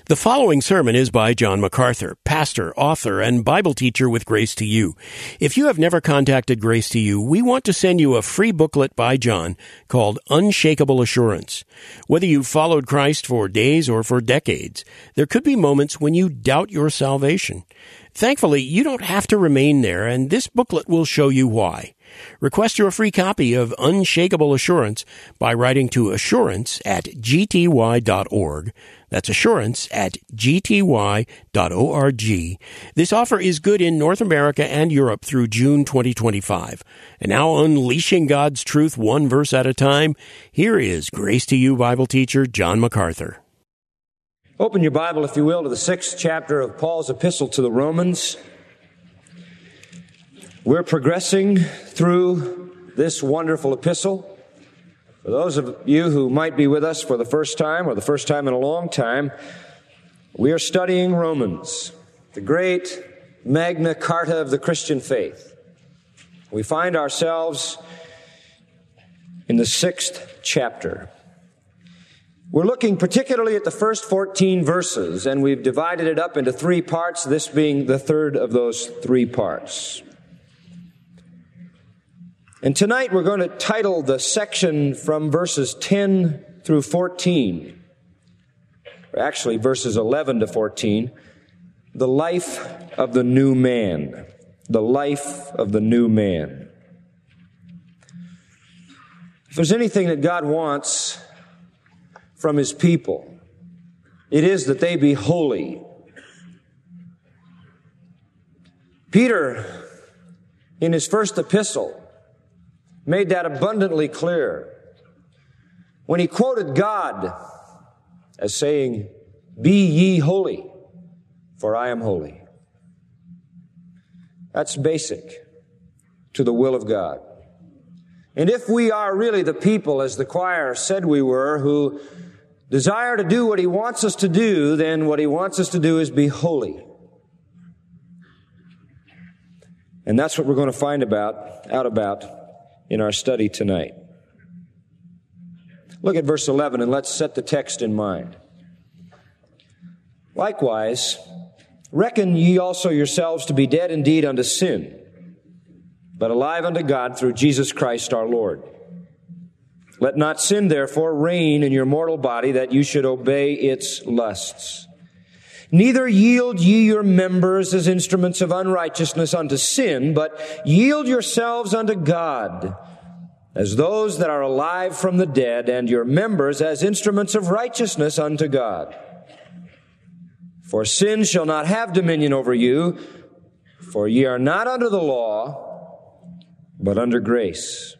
The following sermon is by John MacArthur, pastor, author, and Bible teacher with Grace to You. If you have never contacted Grace to You, we want to send you a free booklet by John called Unshakable Assurance. Whether you've followed Christ for days or for decades, there could be moments when you doubt your salvation. Thankfully, you don't have to remain there, and this booklet will show you why. Request your free copy of Unshakable Assurance by writing to assurance@gty.org. That's assurance@gty.org. This offer is good in North America and Europe through June 2025. And now, unleashing God's truth one verse at a time, here is Grace to You Bible teacher John MacArthur. Open your Bible, if you will, to the 6th chapter of Paul's epistle to the Romans. We're progressing through this wonderful epistle. For those of you who might be with us for the first time or the first time in a long time, we are studying Romans, the great Magna Carta of the Christian faith. We find ourselves in the 6th chapter. We're looking particularly at the first 14 verses, and we've divided it up into 3 parts, this being the third of those 3 parts. And tonight we're going to title the section from verses 10 through 14, or actually verses 11 to 14, the life of the new man. The life of the new man. If there's anything that God wants from His people, it is that they be holy. Peter, in his first epistle, made that abundantly clear when he quoted God as saying, "Be ye holy, for I am holy." That's basic to the will of God. And if we are really the people, as the choir said we were, who desire to do what He wants us to do, then what He wants us to do is be holy. And that's what we're going to find out about in our study tonight. Look at verse 11 and let's set the text in mind. "Likewise, reckon ye also yourselves to be dead indeed unto sin, but alive unto God through Jesus Christ our Lord. Let not sin therefore reign in your mortal body, that you should obey its lusts. Neither yield ye your members as instruments of unrighteousness unto sin, but yield yourselves unto God as those that are alive from the dead, and your members as instruments of righteousness unto God. For sin shall not have dominion over you, for ye are not under the law, but under grace."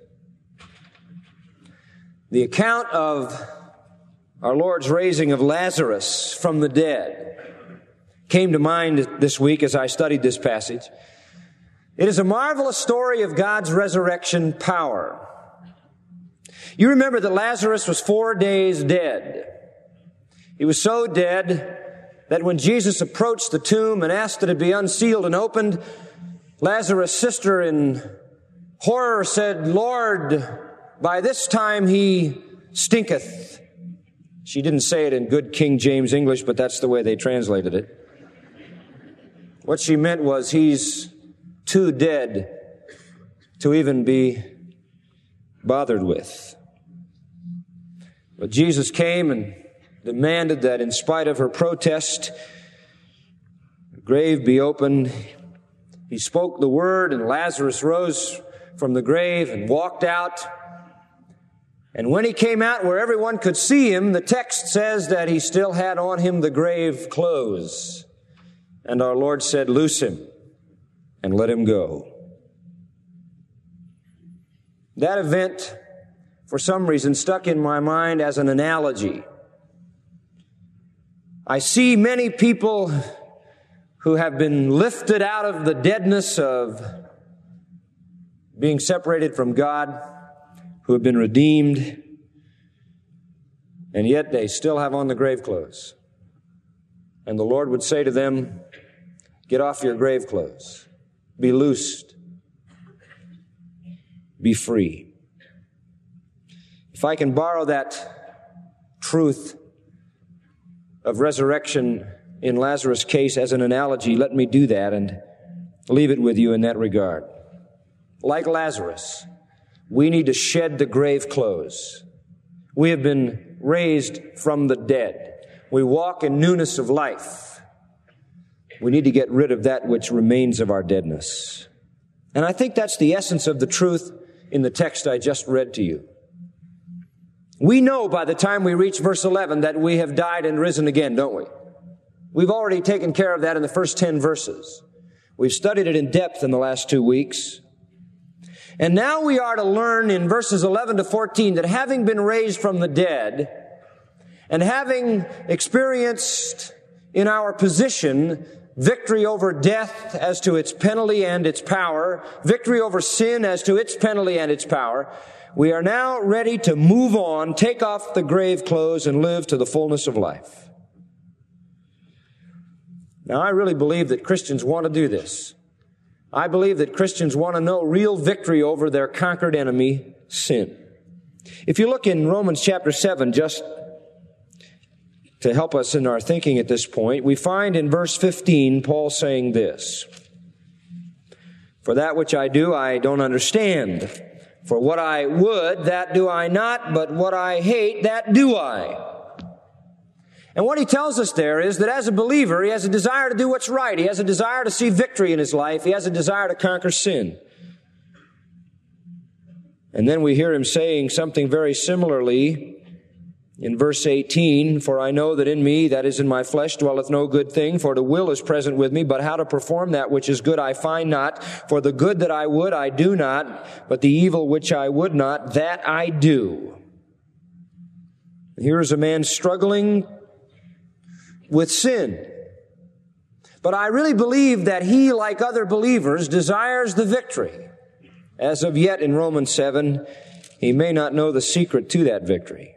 The account of our Lord's raising of Lazarus from the dead came to mind this week as I studied this passage. It is a marvelous story of God's resurrection power. You remember that Lazarus was 4 days dead. He was so dead that when Jesus approached the tomb and asked that it be unsealed and opened, Lazarus' sister in horror said, "Lord, by this time he stinketh." She didn't say it in good King James English, but that's the way they translated it. What she meant was he's too dead to even be bothered with. But Jesus came and demanded that in spite of her protest, the grave be opened. He spoke the word, and Lazarus rose from the grave and walked out. And when he came out where everyone could see him, the text says that he still had on him the grave clothes. And our Lord said, "Loose him and let him go." That event, for some reason, stuck in my mind as an analogy. I see many people who have been lifted out of the deadness of being separated from God, who have been redeemed, and yet they still have on the grave clothes. And the Lord would say to them, "Get off your grave clothes. Be loosed. Be free." If I can borrow that truth of resurrection in Lazarus' case as an analogy, let me do that and leave it with you in that regard. Like Lazarus, we need to shed the grave clothes. We have been raised from the dead. We walk in newness of life. We need to get rid of that which remains of our deadness. And I think that's the essence of the truth in the text I just read to you. We know by the time we reach verse 11 that we have died and risen again, don't we? We've already taken care of that in the first 10 verses. We've studied it in depth in the last 2 weeks. And now we are to learn in verses 11 to 14 that having been raised from the dead and having experienced in our position victory over death as to its penalty and its power, victory over sin as to its penalty and its power, we are now ready to move on, take off the grave clothes, and live to the fullness of life. Now, I really believe that Christians want to do this. I believe that Christians want to know real victory over their conquered enemy, sin. If you look in Romans chapter 7, just to help us in our thinking at this point, we find in verse 15, Paul saying this: "For that which I do, I don't understand. For what I would, that do I not, but what I hate, that do I." And what he tells us there is that as a believer, he has a desire to do what's right. He has a desire to see victory in his life. He has a desire to conquer sin. And then we hear him saying something very similarly in verse 18, "For I know that in me, that is in my flesh, dwelleth no good thing, for the will is present with me, but how to perform that which is good I find not. For the good that I would I do not, but the evil which I would not, that I do." Here is a man struggling with sin. But I really believe that he, like other believers, desires the victory. As of yet in Romans 7, he may not know the secret to that victory.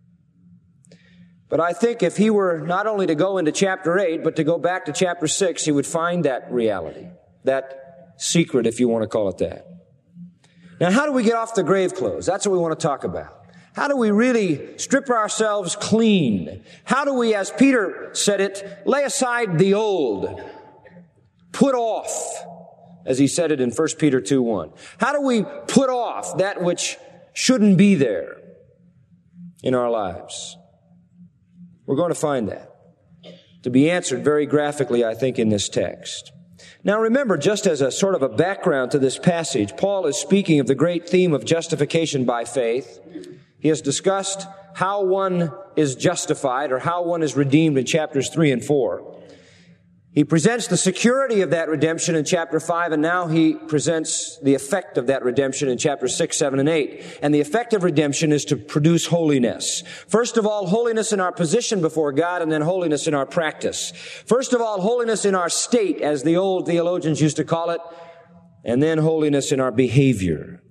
But I think if he were not only to go into chapter 8, but to go back to chapter 6, he would find that reality, that secret, if you want to call it that. Now, how do we get off the grave clothes? That's what we want to talk about. How do we really strip ourselves clean? How do we, as Peter said it, lay aside the old, put off, as he said it in 1 Peter 2:1. How do we put off that which shouldn't be there in our lives? We're going to find that to be answered very graphically, I think, in this text. Now remember, just as a sort of a background to this passage, Paul is speaking of the great theme of justification by faith. He has discussed how one is justified or how one is redeemed in chapters 3 and 4. He presents the security of that redemption in chapter 5, and now he presents the effect of that redemption in chapters 6, 7, and 8. And the effect of redemption is to produce holiness. First of all, holiness in our position before God, and then holiness in our practice. First of all, holiness in our state, as the old theologians used to call it, and then holiness in our behavior.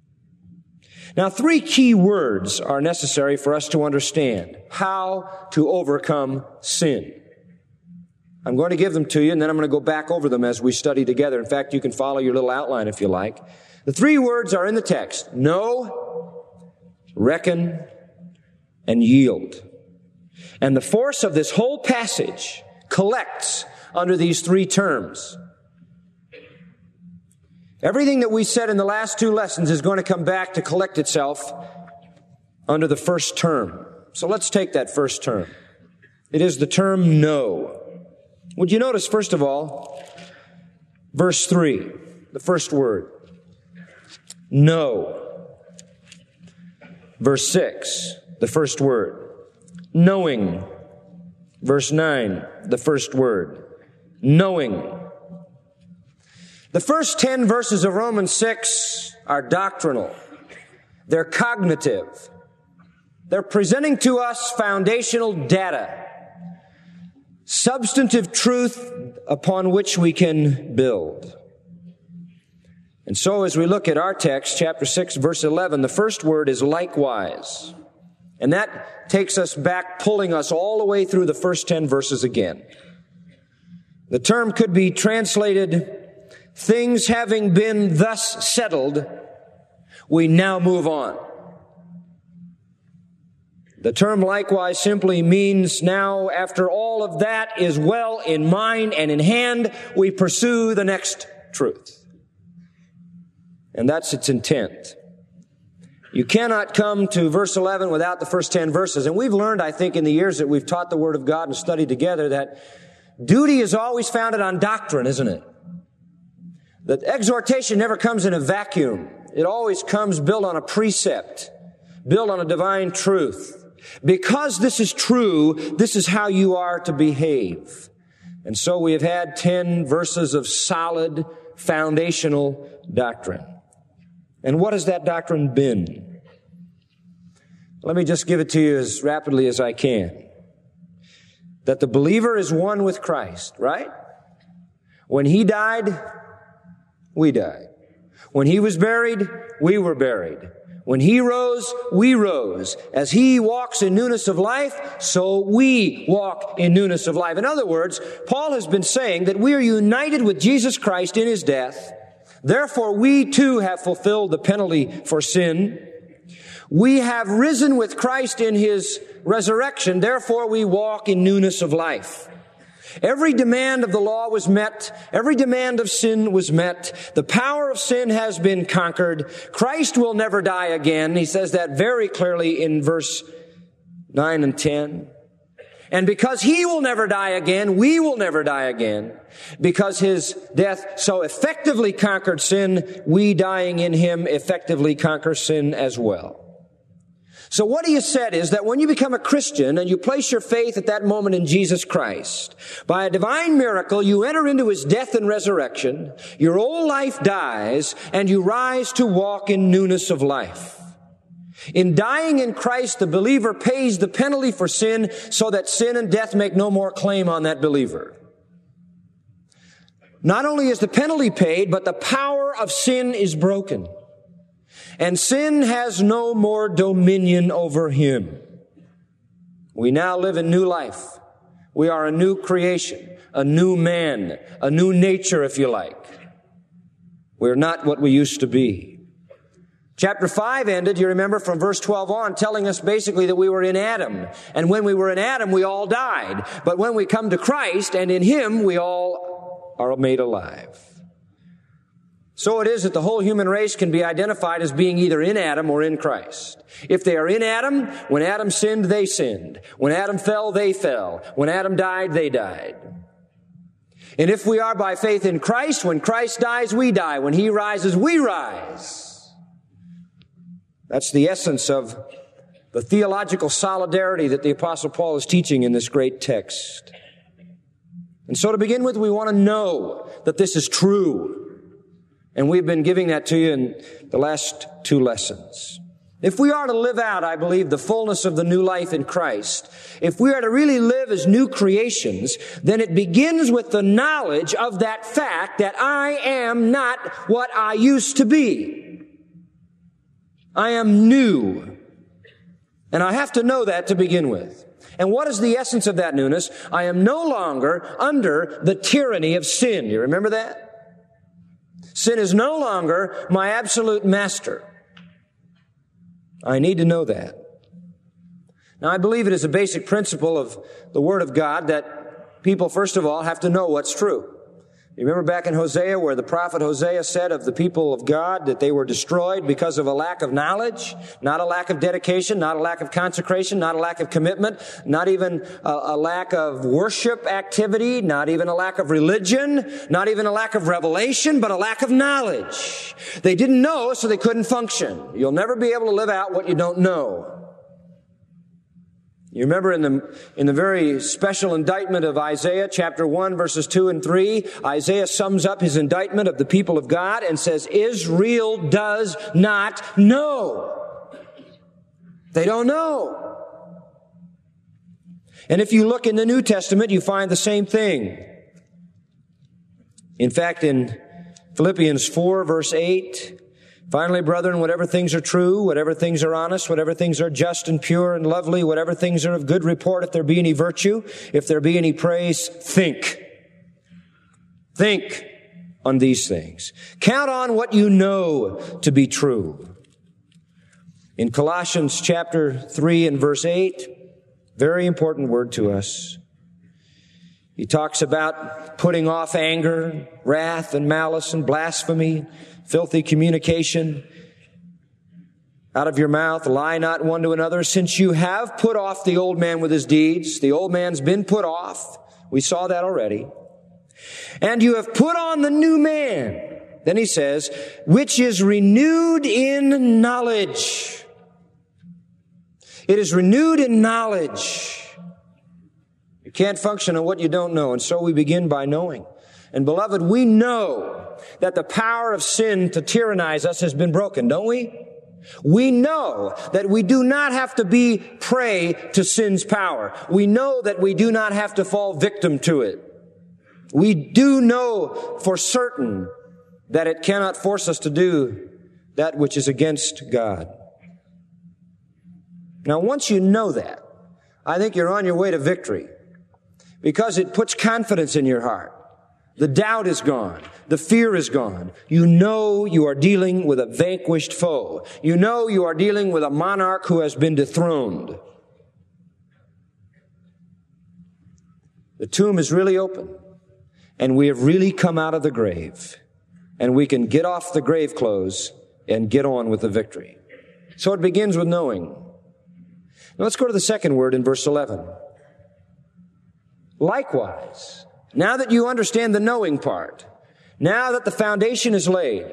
Now, 3 key words are necessary for us to understand how to overcome sin. I'm going to give them to you, and then I'm going to go back over them as we study together. In fact, you can follow your little outline if you like. The 3 words are in the text: know, reckon, and yield. And the force of this whole passage collects under these 3 terms. Everything that we said in the last 2 lessons is going to come back to collect itself under the first term. So let's take that first term. It is the term know. Would you notice, first of all, verse 3, the first word, know. Verse 6, the first word, knowing. Verse 9, the first word, knowing. The first 10 verses of Romans 6 are doctrinal. They're cognitive. They're presenting to us foundational data, substantive truth upon which we can build. And so as we look at our text, chapter 6, verse 11, the first word is likewise. And that takes us back, pulling us all the way through the first 10 verses again. The term could be translated, things having been thus settled, we now move on. The term likewise simply means now, after all of that is well in mind and in hand, we pursue the next truth. And that's its intent. You cannot come to verse 11 without the first 10 verses. And we've learned, I think, in the years that we've taught the Word of God and studied together, that duty is always founded on doctrine, isn't it? That exhortation never comes in a vacuum. It always comes built on a precept, built on a divine truth. Because this is true, this is how you are to behave. And so we have had 10 verses of solid, foundational doctrine. And what has that doctrine been? Let me just give it to you as rapidly as I can. That the believer is one with Christ, right? When He died, we died. When He was buried, we were buried. When He rose, we rose. As He walks in newness of life, so we walk in newness of life. In other words, Paul has been saying that we are united with Jesus Christ in His death. Therefore, we too have fulfilled the penalty for sin. We have risen with Christ in His resurrection. Therefore, we walk in newness of life. Every demand of the law was met. Every demand of sin was met. The power of sin has been conquered. Christ will never die again. He says that very clearly in verse 9 and 10. And because He will never die again, we will never die again. Because His death so effectively conquered sin, we dying in Him effectively conquer sin as well. So what He has said is that when you become a Christian and you place your faith at that moment in Jesus Christ, by a divine miracle, you enter into His death and resurrection, your old life dies, and you rise to walk in newness of life. In dying in Christ, the believer pays the penalty for sin so that sin and death make no more claim on that believer. Not only is the penalty paid, but the power of sin is broken. And sin has no more dominion over him. We now live in new life. We are a new creation, a new man, a new nature, if you like. We're not what we used to be. Chapter 5 ended, you remember, from verse 12 on, telling us basically that we were in Adam. And when we were in Adam, we all died. But when we come to Christ and in Him, we all are made alive. So it is that the whole human race can be identified as being either in Adam or in Christ. If they are in Adam, when Adam sinned, they sinned. When Adam fell, they fell. When Adam died, they died. And if we are by faith in Christ, when Christ dies, we die. When He rises, we rise. That's the essence of the theological solidarity that the Apostle Paul is teaching in this great text. And so to begin with, we want to know that this is true. And we've been giving that to you in the last 2 lessons. If we are to live out, I believe, the fullness of the new life in Christ, if we are to really live as new creations, then it begins with the knowledge of that fact that I am not what I used to be. I am new. And I have to know that to begin with. And what is the essence of that newness? I am no longer under the tyranny of sin. You remember that? Sin is no longer my absolute master. I need to know that. Now, I believe it is a basic principle of the Word of God that people, first of all, have to know what's true. You remember back in Hosea where the prophet Hosea said of the people of God that they were destroyed because of a lack of knowledge, not a lack of dedication, not a lack of consecration, not a lack of commitment, not even a lack of worship activity, not even a lack of religion, not even a lack of revelation, but a lack of knowledge. They didn't know, so they couldn't function. You'll never be able to live out what you don't know. You remember in the very special indictment of Isaiah, chapter 1, verses 2 and 3, Isaiah sums up his indictment of the people of God and says, Israel does not know. They don't know. And if you look in the New Testament, you find the same thing. In fact, in Philippians 4, verse 8, finally, brethren, whatever things are true, whatever things are honest, whatever things are just and pure and lovely, whatever things are of good report, if there be any virtue, if there be any praise, think. Think on these things. Count on what you know to be true. In Colossians chapter 3 and verse 8, very important word to us. He talks about putting off anger, wrath, and malice, and blasphemy, filthy communication. Out of your mouth, lie not one to another, since you have put off the old man with his deeds. The old man's been put off. We saw that already. And you have put on the new man. Then he says, which is renewed in knowledge. It is renewed in knowledge. You can't function on what you don't know, and so we begin by knowing. And beloved, we know that the power of sin to tyrannize us has been broken, don't we? We know that we do not have to be prey to sin's power. We know that we do not have to fall victim to it. We do know for certain that it cannot force us to do that which is against God. Now, once you know that, I think you're on your way to victory, because it puts confidence in your heart. The doubt is gone. The fear is gone. You know you are dealing with a vanquished foe. You know you are dealing with a monarch who has been dethroned. The tomb is really open, and we have really come out of the grave, and we can get off the grave clothes and get on with the victory. So it begins with knowing. Now let's go to the second word in verse 11. Likewise, now that you understand the knowing part, now that the foundation is laid,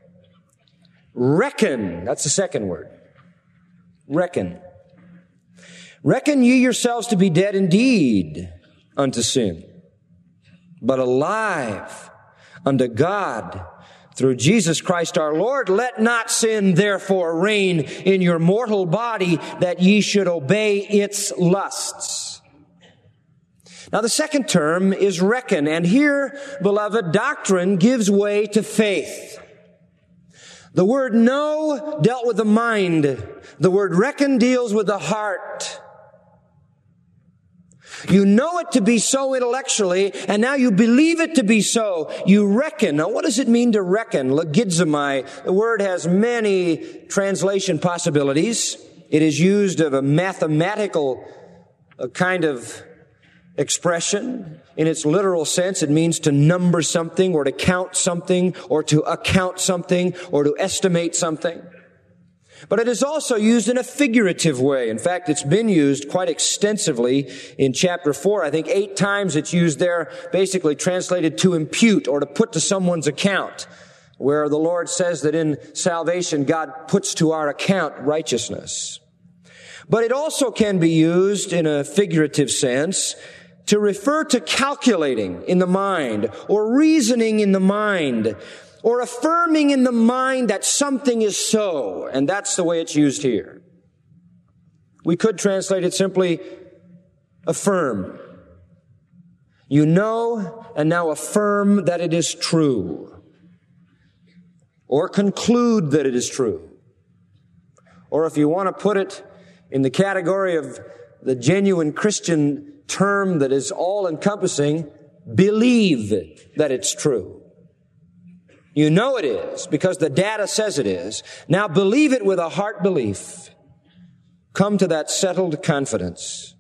reckon, that's the second word. Reckon. Reckon ye yourselves to be dead indeed unto sin, but alive unto God through Jesus Christ our Lord. Let not sin therefore reign in your mortal body, that ye should obey its lusts. Now the second term is reckon, and here, beloved, doctrine gives way to faith. The word know dealt with the mind. The word reckon deals with the heart. You know it to be so intellectually, and now you believe it to be so. You reckon. Now, what does it mean to reckon? Logizomai. The word has many translation possibilities. It is used of a mathematical kind of expression. In its literal sense, it means to number something, or to count something, or to account something, or to estimate something. But it is also used in a figurative way. In fact, it's been used quite extensively in chapter 4. I think 8 times it's used there, basically translated to impute or to put to someone's account, where the Lord says that in salvation God puts to our account righteousness. But it also can be used in a figurative sense to refer to calculating in the mind, or reasoning in the mind, or affirming in the mind that something is so. And that's the way it's used here. We could translate it simply, affirm. You know, and now affirm that it is true. Or conclude that it is true. Or if you want to put it in the category of the genuine Christian term that is all-encompassing, believe that it's true. You know it is, because the data says it is. Now believe it with a heart belief. Come to that settled confidence.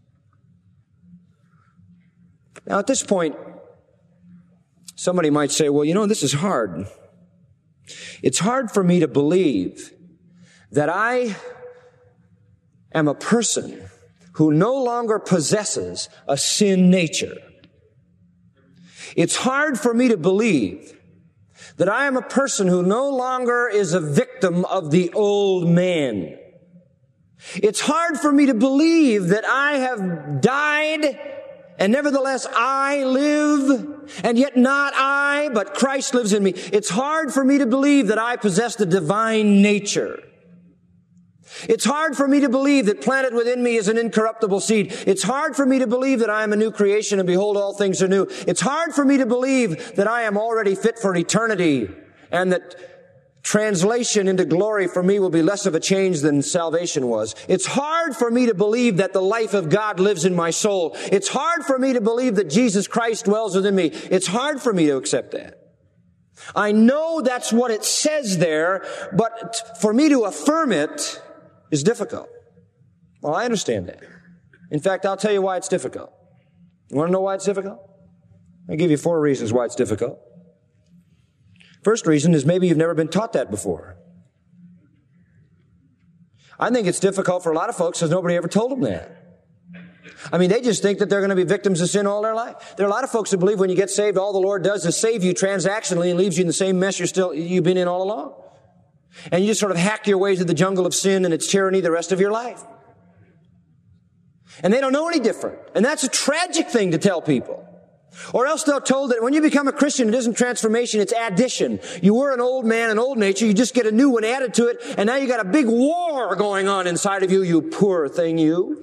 Now at this point, somebody might say, well, you know, this is hard. It's hard for me to believe that I am a person who no longer possesses a sin nature. It's hard for me to believe that I am a person who no longer is a victim of the old man. It's hard for me to believe that I have died, and nevertheless I live, and yet not I, but Christ lives in me. It's hard for me to believe that I possess the divine nature. It's hard for me to believe that planted within me is an incorruptible seed. It's hard for me to believe that I am a new creation, and behold, all things are new. It's hard for me to believe that I am already fit for eternity, and that translation into glory for me will be less of a change than salvation was. It's hard for me to believe that the life of God lives in my soul. It's hard for me to believe that Jesus Christ dwells within me. It's hard for me to accept that. I know that's what it says there, but for me to affirm it, is difficult. Well, I understand that. In fact, I'll tell you why it's difficult. You want to know why it's difficult? I'll give you 4 reasons why it's difficult. First reason is maybe you've never been taught that before. I think it's difficult for a lot of folks because nobody ever told them that. I mean, they just think that they're going to be victims of sin all their life. There are a lot of folks who believe when you get saved, all the Lord does is save you transactionally and leaves you in the same mess you've been in all along. And you just sort of hack your way through the jungle of sin and its tyranny the rest of your life. And they don't know any different. And that's a tragic thing to tell people. Or else they're told that when you become a Christian, it isn't transformation, it's addition. You were an old man, an old nature, you just get a new one added to it, and now you got a big war going on inside of you, you poor thing, you.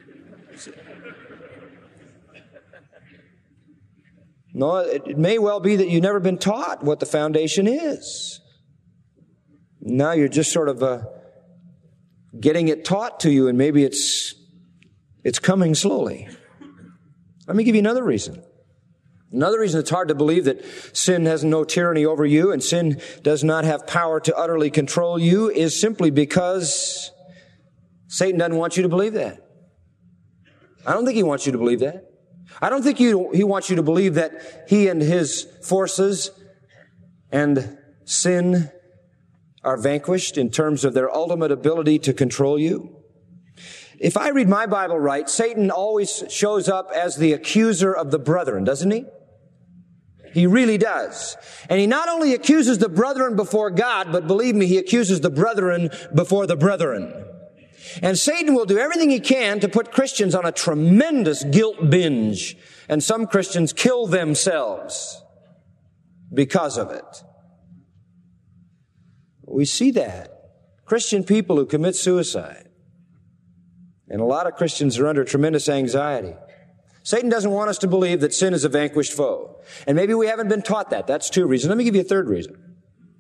No, it may well be that you've never been taught what the foundation is. Now you're just sort of getting it taught to you, and maybe it's coming slowly. Let me give you another reason. Another reason it's hard to believe that sin has no tyranny over you and sin does not have power to utterly control you is simply because Satan doesn't want you to believe that. I don't think he wants you to believe that. I don't think he wants you to believe that he and his forces and sin are vanquished in terms of their ultimate ability to control you. If I read my Bible right, Satan always shows up as the accuser of the brethren, doesn't he? He really does. And he not only accuses the brethren before God, but believe me, he accuses the brethren before the brethren. And Satan will do everything he can to put Christians on a tremendous guilt binge. And some Christians kill themselves because of it. We see that. Christian people who commit suicide. And a lot of Christians are under tremendous anxiety. Satan doesn't want us to believe that sin is a vanquished foe. And maybe we haven't been taught that. That's 2 reasons. Let me give you a 3rd reason.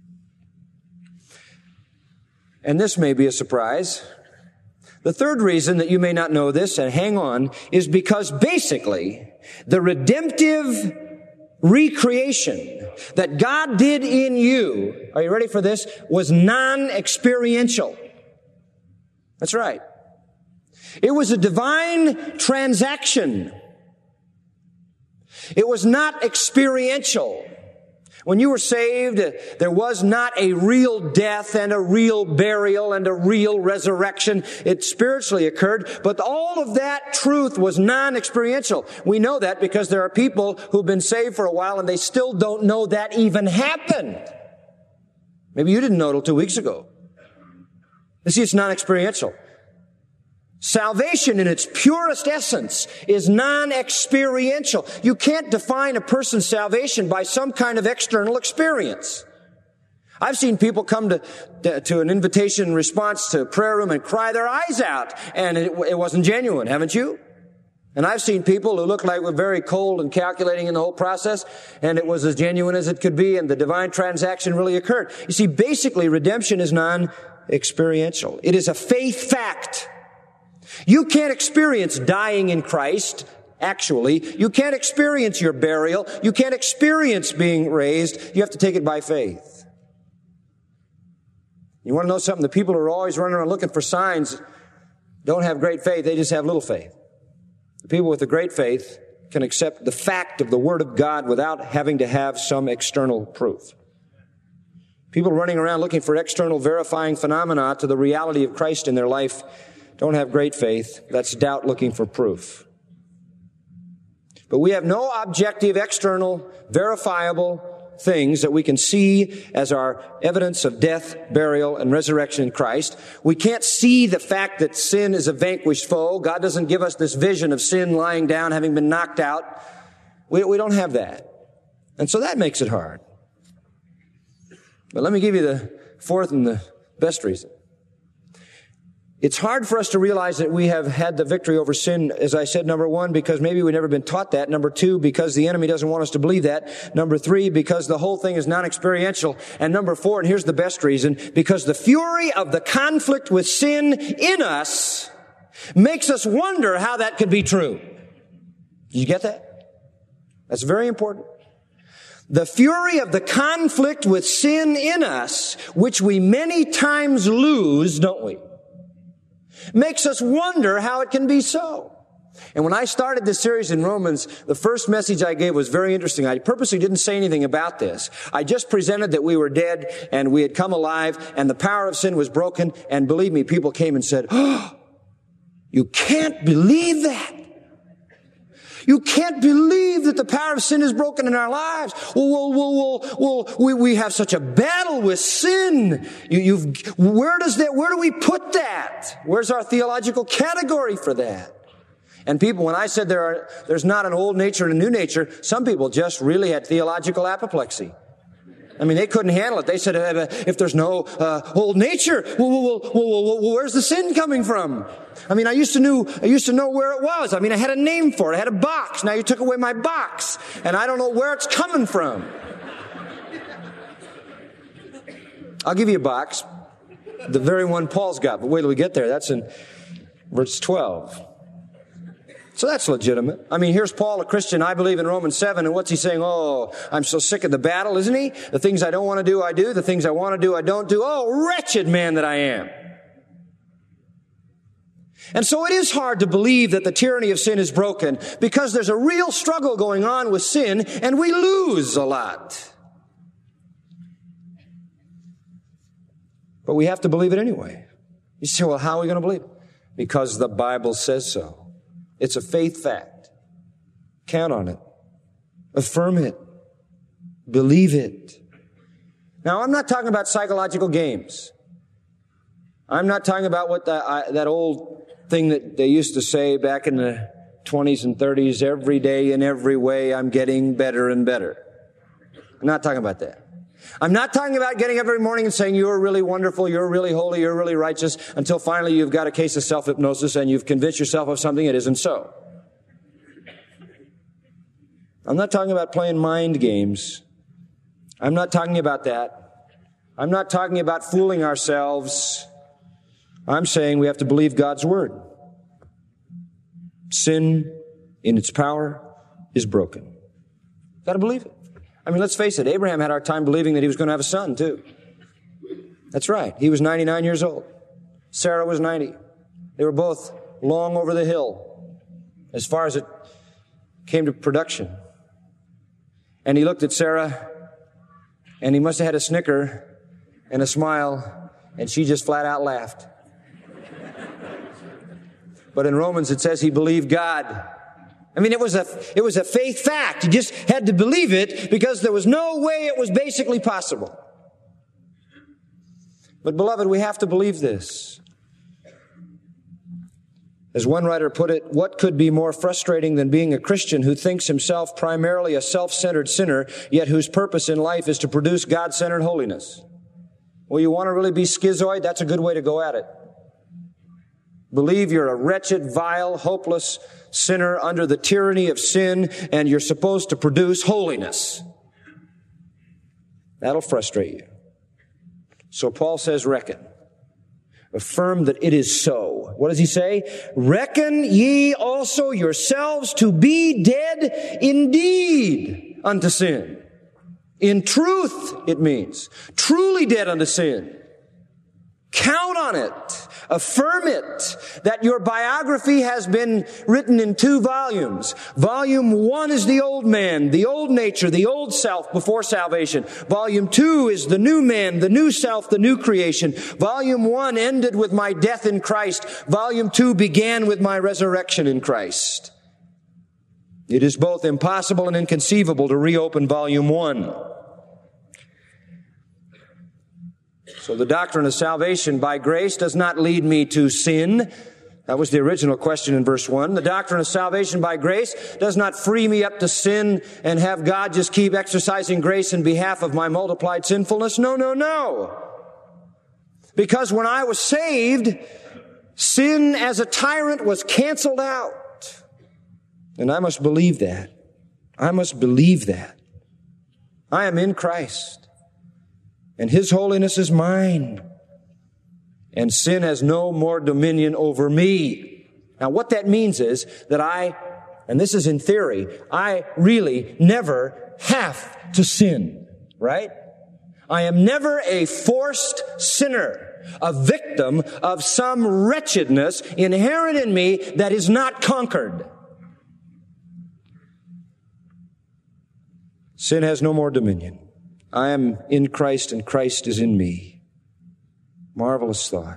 And this may be a surprise. The 3rd reason that you may not know this, and hang on, is because basically the redemptive recreation that God did in you, are you ready for this, was non-experiential. That's right. It was a divine transaction. It was not experiential. When you were saved, there was not a real death and a real burial and a real resurrection. It spiritually occurred, but all of that truth was non-experiential. We know that because there are people who've been saved for a while and they still don't know that even happened. Maybe you didn't know it until 2 weeks ago. You see, it's non-experiential. Salvation in its purest essence is non-experiential. You can't define a person's salvation by some kind of external experience. I've seen people come to an invitation response to a prayer room and cry their eyes out, and it wasn't genuine, haven't you? And I've seen people who looked like were very cold and calculating in the whole process, and it was as genuine as it could be, and the divine transaction really occurred. You see, basically, redemption is non-experiential. It is a faith fact. You can't experience dying in Christ, actually. You can't experience your burial. You can't experience being raised. You have to take it by faith. You want to know something? The people who are always running around looking for signs don't have great faith. They just have little faith. The people with the great faith can accept the fact of the Word of God without having to have some external proof. People running around looking for external verifying phenomena to the reality of Christ in their life don't have great faith. That's doubt looking for proof. But we have no objective, external, verifiable things that we can see as our evidence of death, burial, and resurrection in Christ. We can't see the fact that sin is a vanquished foe. God doesn't give us this vision of sin lying down, having been knocked out. We don't have that. And so that makes it hard. But let me give you the 4th and the best reason. It's hard for us to realize that we have had the victory over sin, as I said, number 1, because maybe we've never been taught that. Number 2, because the enemy doesn't want us to believe that. Number 3, because the whole thing is non-experiential. And number 4, and here's the best reason, because the fury of the conflict with sin in us makes us wonder how that could be true. Did you get that? That's very important. The fury of the conflict with sin in us, which we many times lose, don't we? Makes us wonder how it can be so. And when I started this series in Romans, the first message I gave was very interesting. I purposely didn't say anything about this. I just presented that we were dead and we had come alive and the power of sin was broken. And believe me, people came and said, "Oh, you can't believe that. You can't believe that the power of sin is broken in our lives. We have such a battle with sin. Where do we put that? Where's our theological category for that?" And people, when I said there's not an old nature and a new nature, some people just really had theological apoplexy. I mean, they couldn't handle it. They said, if there's no old nature, where's the sin coming from? I mean, I used to know where it was. I mean, I had a name for it. I had a box. Now you took away my box, and I don't know where it's coming from. I'll give you a box, the very one Paul's got. But wait till we get there. That's in verse 12. So that's legitimate. I mean, here's Paul, a Christian. I believe in Romans 7. And what's he saying? Oh, I'm so sick of the battle, isn't he? The things I don't want to do, I do. The things I want to do, I don't do. Oh, wretched man that I am. And so it is hard to believe that the tyranny of sin is broken because there's a real struggle going on with sin and we lose a lot. But we have to believe it anyway. You say, well, how are we going to believe it? Because the Bible says so. It's a faith fact. Count on it. Affirm it. Believe it. Now, I'm not talking about psychological games. I'm not talking about what that old thing that they used to say back in the 20s and 30s, every day in every way I'm getting better and better. I'm not talking about that. I'm not talking about getting up every morning and saying you're really wonderful, you're really holy, you're really righteous, until finally you've got a case of self-hypnosis and you've convinced yourself of something that isn't so. I'm not talking about playing mind games. I'm not talking about that. I'm not talking about fooling ourselves. I'm saying we have to believe God's word. Sin in its power is broken. Got to believe it. I mean, let's face it, Abraham had a hard time believing that he was going to have a son, too. That's right. He was 99 years old. Sarah was 90. They were both long over the hill as far as it came to production. And he looked at Sarah, and he must have had a snicker and a smile, and she just flat out laughed. But in Romans it says he believed God. I mean, it was a faith fact. You just had to believe it because there was no way it was basically possible. But beloved, we have to believe this. As one writer put it, what could be more frustrating than being a Christian who thinks himself primarily a self-centered sinner, yet whose purpose in life is to produce God-centered holiness? Well, you want to really be schizoid? That's a good way to go at it. Believe you're a wretched, vile, hopeless sinner under the tyranny of sin, and you're supposed to produce holiness. That'll frustrate you. So Paul says, reckon. Affirm that it is so. What does he say? Reckon ye also yourselves to be dead indeed unto sin. In truth, it means. Truly dead unto sin. Count on it. Affirm it that your biography has been written in 2 volumes. Volume 1 is the old man, the old nature, the old self before salvation. Volume 2 is the new man, the new self, the new creation. Volume 1 ended with my death in Christ. Volume 2 began with my resurrection in Christ. It is both impossible and inconceivable to reopen Volume 1. So the doctrine of salvation by grace does not lead me to sin. That was the original question in verse 1. The doctrine of salvation by grace does not free me up to sin and have God just keep exercising grace in behalf of my multiplied sinfulness. No, no, no. Because when I was saved, sin as a tyrant was canceled out. And I must believe that. I must believe that. I am in Christ. And His holiness is mine. And sin has no more dominion over me. Now what that means is that and this is in theory, I really never have to sin, right? I am never a forced sinner, a victim of some wretchedness inherent in me that is not conquered. Sin has no more dominion. I am in Christ and Christ is in me. Marvelous thought.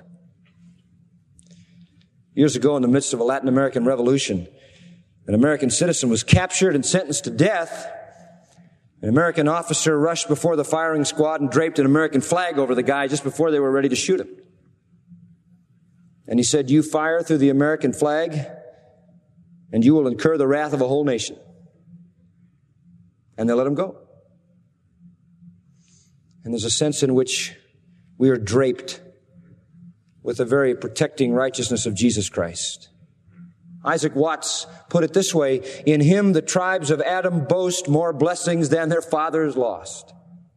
Years ago, in the midst of a Latin American revolution, an American citizen was captured and sentenced to death. An American officer rushed before the firing squad and draped an American flag over the guy just before they were ready to shoot him. And he said, "You fire through the American flag, and you will incur the wrath of a whole nation." And they let him go. And there's a sense in which we are draped with the very protecting righteousness of Jesus Christ. Isaac Watts put it this way: in him the tribes of Adam boast more blessings than their fathers lost.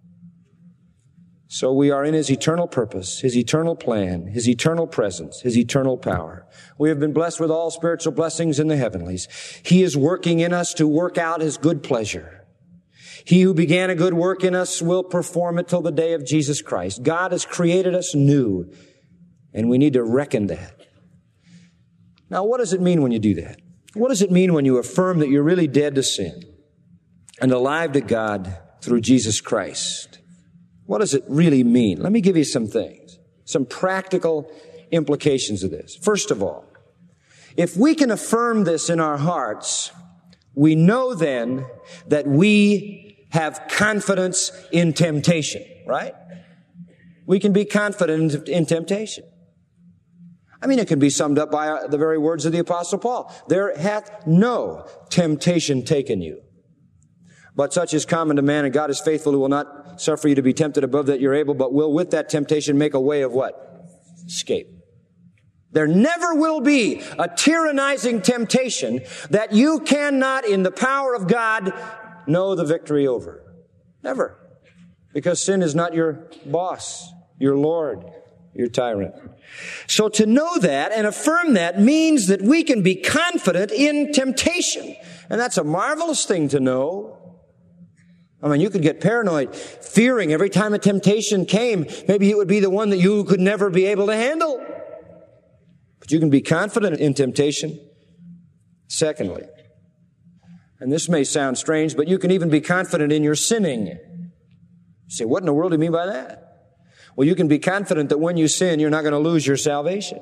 So we are in his eternal purpose, his eternal plan, his eternal presence, his eternal power. We have been blessed with all spiritual blessings in the heavenlies. He is working in us to work out his good pleasure. He who began a good work in us will perform it till the day of Jesus Christ. God has created us new, and we need to reckon that. Now, what does it mean when you do that? What does it mean when you affirm that you're really dead to sin and alive to God through Jesus Christ? What does it really mean? Let me give you some things, some practical implications of this. First of all, if we can affirm this in our hearts, we know then that we have confidence in temptation, right? We can be confident in temptation. I mean, it can be summed up by the very words of the Apostle Paul. There hath no temptation taken you, but such is common to man, and God is faithful, who will not suffer you to be tempted above that you're able, but will with that temptation make a way of what? Escape. There never will be a tyrannizing temptation that you cannot, in the power of God, know the victory over. Never. Because sin is not your boss, your Lord, your tyrant. So to know that and affirm that means that we can be confident in temptation. And that's a marvelous thing to know. I mean, you could get paranoid, fearing every time a temptation came, maybe it would be the one that you could never be able to handle. But you can be confident in temptation. Secondly, and this may sound strange, but you can even be confident in your sinning. You say, what in the world do you mean by that? Well, you can be confident that when you sin, you're not going to lose your salvation.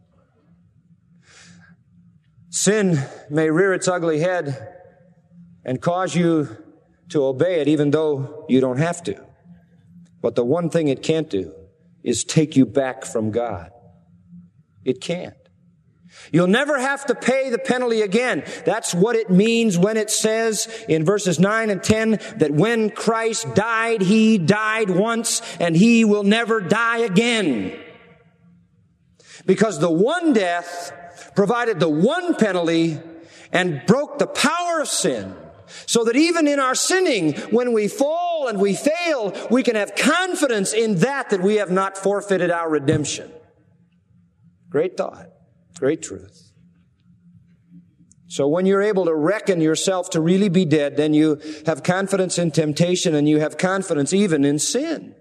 Sin may rear its ugly head and cause you to obey it even though you don't have to. But the one thing it can't do is take you back from God. It can't. You'll never have to pay the penalty again. That's what it means when it says in verses 9 and 10 that when Christ died, he died once and he will never die again. Because the one death provided the one penalty and broke the power of sin, so that even in our sinning, when we fall and we fail, we can have confidence in that we have not forfeited our redemption. Great thought. Great truth. So when you're able to reckon yourself to really be dead, then you have confidence in temptation and you have confidence even in sin.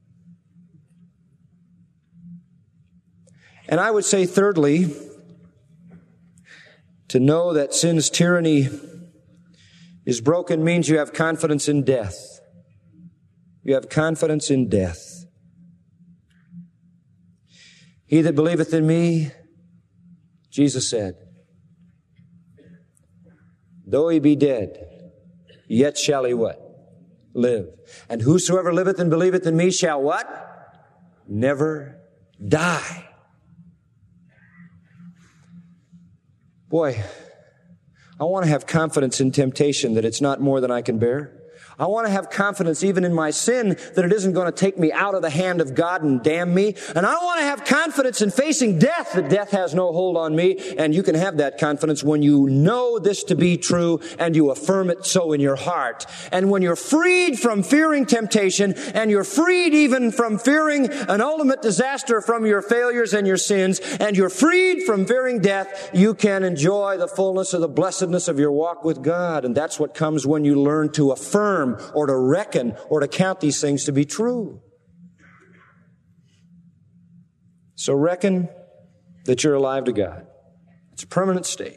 And I would say thirdly, to know that sin's tyranny is broken means you have confidence in death. You have confidence in death. He that believeth in me, Jesus said, though he be dead, yet shall he what? Live. And whosoever liveth and believeth in me shall what? Never die. Boy, I want to have confidence in temptation that it's not more than I can bear. I want to have confidence even in my sin that it isn't going to take me out of the hand of God and damn me. And I want to have confidence in facing death, that death has no hold on me. And you can have that confidence when you know this to be true and you affirm it so in your heart. And when you're freed from fearing temptation and you're freed even from fearing an ultimate disaster from your failures and your sins, and you're freed from fearing death, you can enjoy the fullness of the blessedness of your walk with God. And that's what comes when you learn to affirm affirm or to reckon or to count these things to be true. So reckon that you're alive to God. It's a permanent state.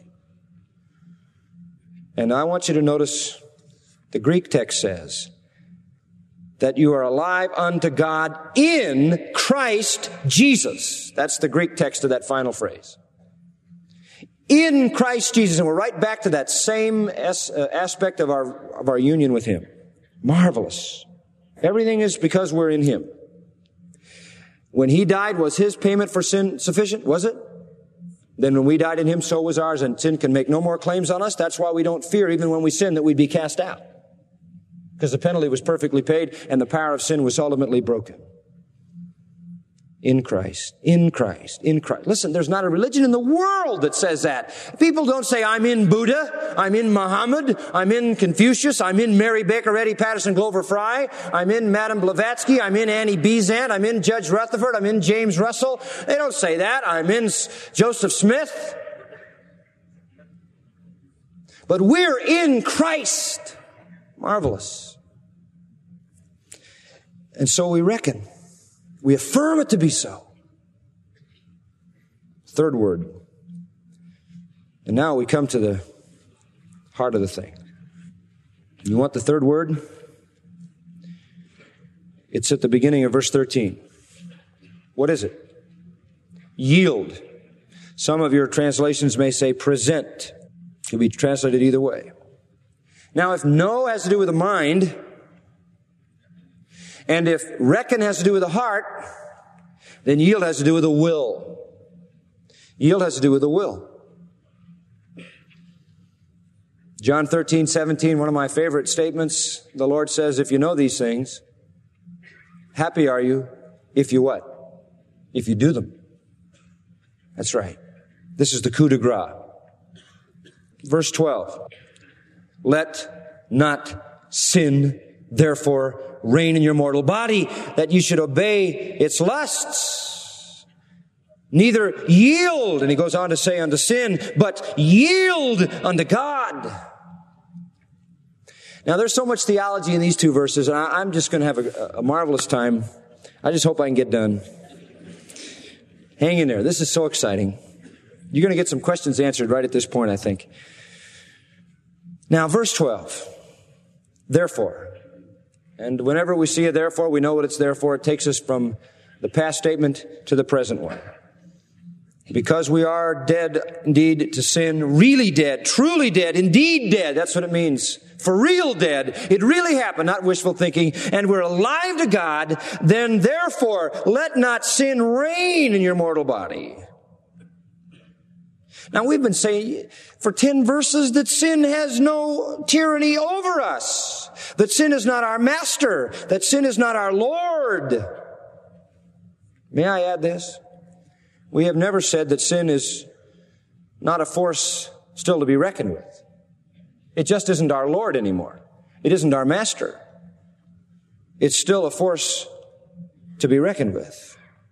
And I want you to notice the Greek text says that you are alive unto God in Christ Jesus. That's the Greek text of that final phrase. In Christ Jesus. And we're right back to that same aspect of our union with Him. Marvelous. Everything is because we're in Him. When He died, was His payment for sin sufficient? Was it? Then when we died in Him, so was ours, and sin can make no more claims on us. That's why we don't fear, even when we sin, that we'd be cast out. Because the penalty was perfectly paid, and the power of sin was ultimately broken. In Christ, in Christ, in Christ. Listen, there's not a religion in the world that says that. People don't say, I'm in Buddha, I'm in Muhammad, I'm in Confucius, I'm in Mary Baker Eddy Patterson Glover Fry, I'm in Madame Blavatsky, I'm in Annie Besant, I'm in Judge Rutherford, I'm in James Russell. They don't say that. I'm in Joseph Smith. But we're in Christ. Marvelous. And so we reckon. We affirm it to be so. Third word. And now we come to the heart of the thing. You want the third word? It's at the beginning of verse 13. What is it? Yield. Some of your translations may say present. It can be translated either way. Now, if know has to do with the mind, and if reckon has to do with the heart, then yield has to do with the will. Yield has to do with the will. John 13:17, one of my favorite statements, the Lord says, if you know these things, happy are you if you what? If you do them. That's right. This is the coup de grace. Verse 12. Let not sin, therefore, reign in your mortal body, that you should obey its lusts. Neither yield, and he goes on to say, unto sin, but yield unto God. Now, there's so much theology in these two verses, and I'm just going to have a marvelous time. I just hope I can get done. Hang in there. This is so exciting. You're going to get some questions answered right at this point, I think. Now, verse 12. Therefore. And whenever we see a therefore, we know what it's there for. It takes us from the past statement to the present one. Because we are dead indeed to sin, really dead, truly dead, indeed dead. That's what it means. For real dead. It really happened, not wishful thinking. And we're alive to God. Then therefore, let not sin reign in your mortal body. Now, we've been saying for 10 verses that sin has no tyranny over us. That sin is not our master. That sin is not our Lord. May I add this? We have never said that sin is not a force still to be reckoned with. It just isn't our Lord anymore. It isn't our master. It's still a force to be reckoned with.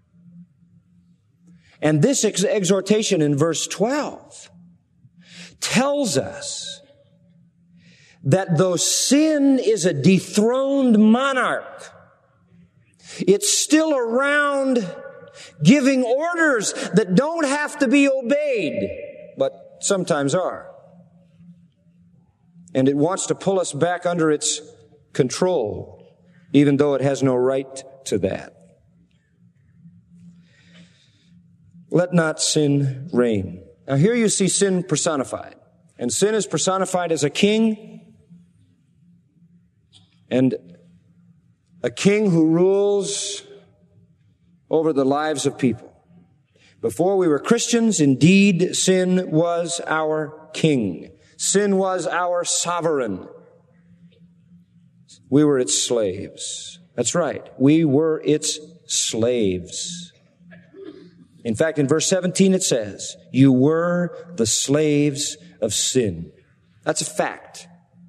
And this exhortation in verse 12 tells us that though sin is a dethroned monarch, it's still around giving orders that don't have to be obeyed, but sometimes are. And it wants to pull us back under its control, even though it has no right to that. Let not sin reign. Now here you see sin personified. And sin is personified as a king. And a king who rules over the lives of people. Before we were Christians, indeed, sin was our king. Sin was our sovereign. We were its slaves. That's right. We were its slaves. In fact, in verse 17 it says, you were the slaves of sin. That's a fact.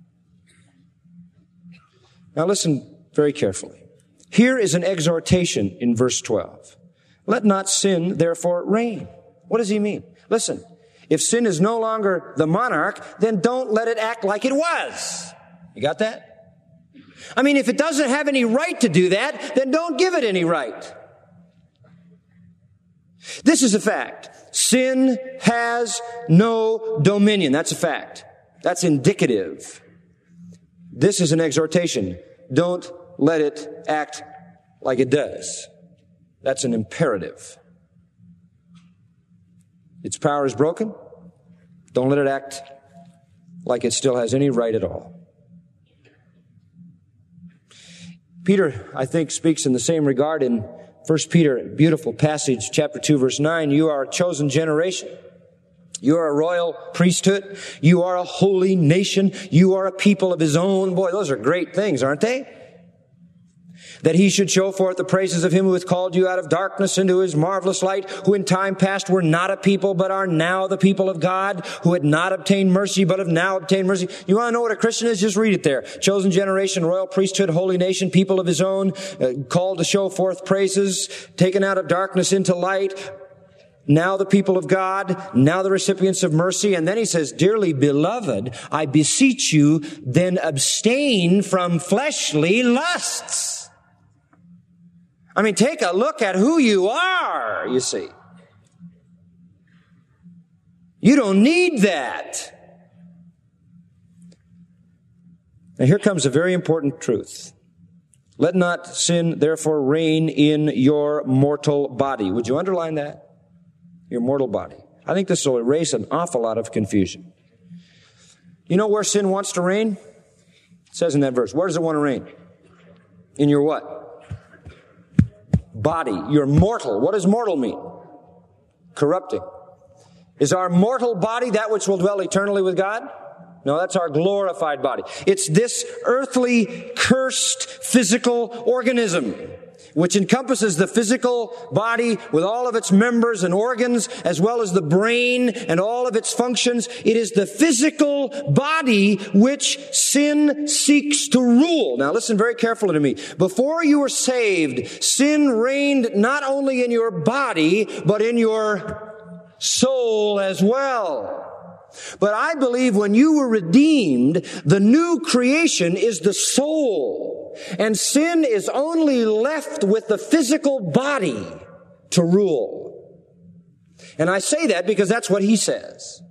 Now listen very carefully. Here is an exhortation in verse 12. Let not sin, therefore, reign. What does he mean? Listen, if sin is no longer the monarch, then don't let it act like it was. You got that? I mean, if it doesn't have any right to do that, then don't give it any right. This is a fact. Sin has no dominion. That's a fact. That's indicative. This is an exhortation. Don't let it act like it does. That's an imperative. Its power is broken. Don't let it act like it still has any right at all. Peter, I think, speaks in the same regard in 1 Peter, beautiful passage, chapter 2, verse 9. You are a chosen generation. You are a royal priesthood. You are a holy nation. You are a people of His own. Boy, those are great things, aren't they? That He should show forth the praises of Him who hath called you out of darkness into His marvelous light, who in time past were not a people, but are now the people of God, who had not obtained mercy, but have now obtained mercy. You want to know what a Christian is? Just read it there. Chosen generation, royal priesthood, holy nation, people of His own, called to show forth praises, taken out of darkness into light, now the people of God, now the recipients of mercy. And then he says, dearly beloved, I beseech you, then abstain from fleshly lusts. I mean, take a look at who you are, you see. You don't need that. Now here comes a very important truth. Let not sin therefore reign in your mortal body. Would you underline that? Your mortal body. I think this will erase an awful lot of confusion. You know where sin wants to reign? It says in that verse. Where does it want to reign? In your what? Body. You're mortal. What does mortal mean? Corrupting. Is our mortal body that which will dwell eternally with God? No, that's our glorified body. It's this earthly, cursed, physical organism, which encompasses the physical body with all of its members and organs, as well as the brain and all of its functions. It is the physical body which sin seeks to rule. Now listen very carefully to me. Before you were saved, sin reigned not only in your body, but in your soul as well. But I believe when you were redeemed, the new creation is the soul. And sin is only left with the physical body to rule. And I say that because that's what he says.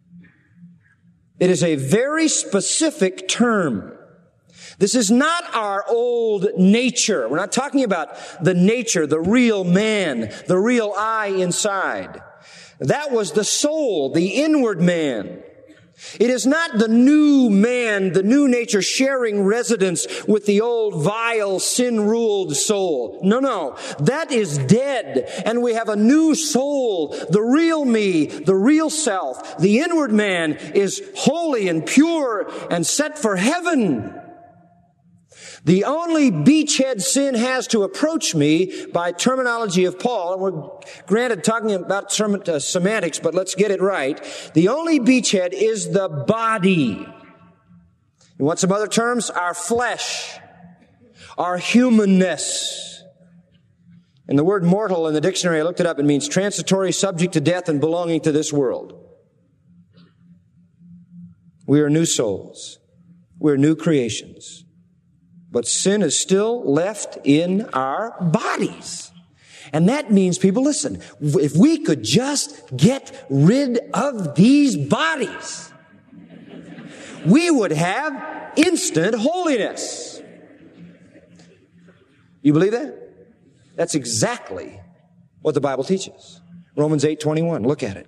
It is a very specific term. This is not our old nature. We're not talking about the nature, the real man, the real I inside. That was the soul, the inward man. It is not the new man, the new nature sharing residence with the old vile, sin-ruled soul. No. That is dead. And we have a new soul, the real me, the real self. The inward man is holy and pure and set for heaven. The only beachhead sin has to approach me by terminology of Paul, and we're granted talking about semantics, but let's get it right. The only beachhead is the body. You want some other terms? Our flesh, our humanness. And the word mortal in the dictionary, I looked it up, it means transitory, subject to death, and belonging to this world. We are new souls. We're new creations. But sin is still left in our bodies. And that means, people, listen, if we could just get rid of these bodies, we would have instant holiness. You believe that? That's exactly what the Bible teaches. Romans 8:21, look at it.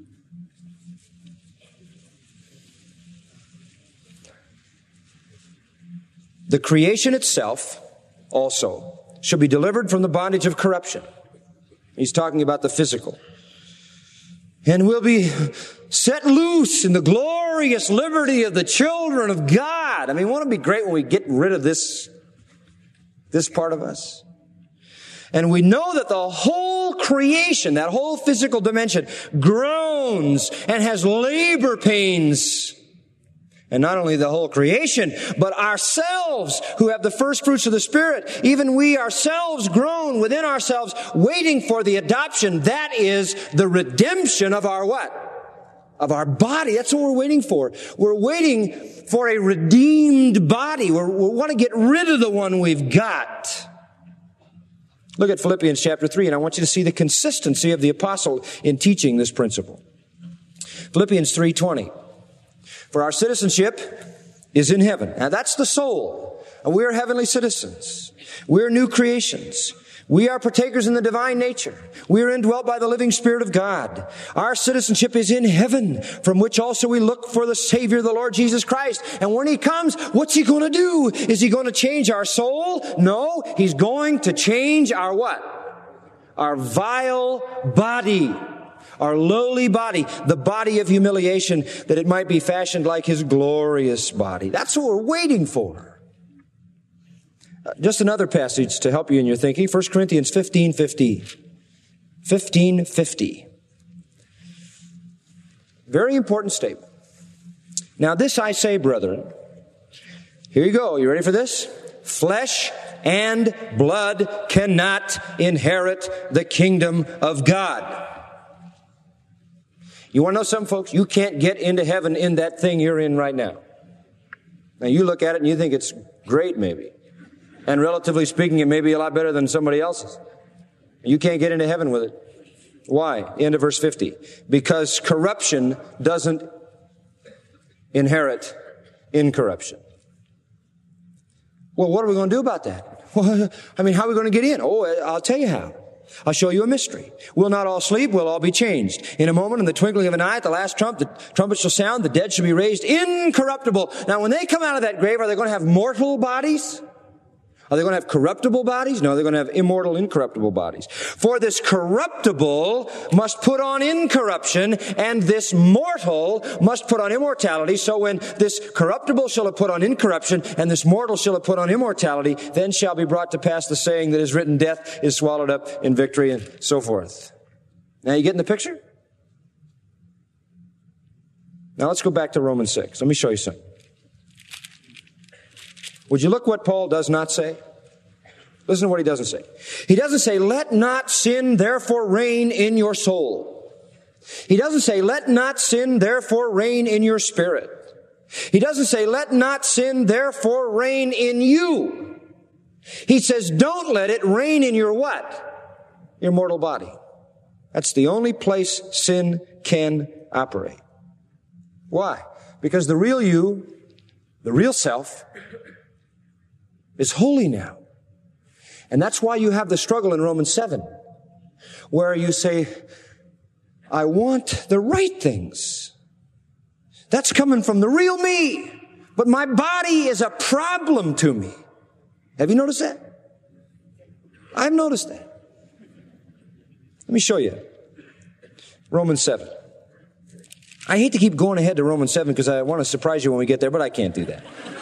The creation itself also shall be delivered from the bondage of corruption. He's talking about the physical. And will be set loose in the glorious liberty of the children of God. I mean, won't it be great when we get rid of this part of us? And we know that the whole creation, that whole physical dimension, groans and has labor pains. And not only the whole creation, but ourselves who have the first fruits of the Spirit, even we ourselves groan within ourselves, waiting for the adoption. That is the redemption of our what? of our body. That's what we're waiting for. We're waiting for a redeemed body. We want to get rid of the one we've got. Look at Philippians chapter 3, and I want you to see the consistency of the apostle in teaching this principle. Philippians 3:20. For our citizenship is in heaven. Now that's the soul. We're heavenly citizens. We're new creations. We are partakers in the divine nature. We are indwelt by the living Spirit of God. Our citizenship is in heaven, from which also we look for the Savior, the Lord Jesus Christ. And when He comes, what's He going to do? Is He going to change our soul? No, He's going to change our what? Our vile body. Our lowly body, the body of humiliation, that it might be fashioned like His glorious body. That's what we're waiting for. Just another passage to help you in your thinking. 1 Corinthians 15:50. 15:50. Very important statement. Now this I say, brethren. Here you go. You ready for this? Flesh and blood cannot inherit the kingdom of God. You want to know something, folks? You can't get into heaven in that thing you're in right now. Now, you look at it and you think it's great, maybe. And relatively speaking, it may be a lot better than somebody else's. You can't get into heaven with it. Why? End of verse 50. Because corruption doesn't inherit incorruption. Well, what are we going to do about that? Well, how are we going to get in? Oh, I'll tell you how. I'll show you a mystery. We'll not all sleep, we'll all be changed. In a moment, in the twinkling of an eye, at the last trump, the trumpet shall sound, the dead shall be raised incorruptible. Now, when they come out of that grave, are they going to have mortal bodies? Are they going to have corruptible bodies? No, they're going to have immortal, incorruptible bodies. For this corruptible must put on incorruption, and this mortal must put on immortality. So when this corruptible shall have put on incorruption, and this mortal shall have put on immortality, then shall be brought to pass the saying that is written, death is swallowed up in victory, and so forth. Now, you getting the picture? Now, let's go back to Romans 6. Let me show you something. Would you look what Paul does not say? Listen to what he doesn't say. He doesn't say, let not sin therefore reign in your soul. He doesn't say, let not sin therefore reign in your spirit. He doesn't say, let not sin therefore reign in you. He says, don't let it reign in your what? Your mortal body. That's the only place sin can operate. Why? Because the real you, the real self, is holy now. And that's why you have the struggle in Romans 7, where you say, I want the right things. That's coming from the real me. But my body is a problem to me. Have you noticed that? I've noticed that. Let me show you. Romans 7. I hate to keep going ahead to Romans 7 because I want to surprise you when we get there, but I can't do that.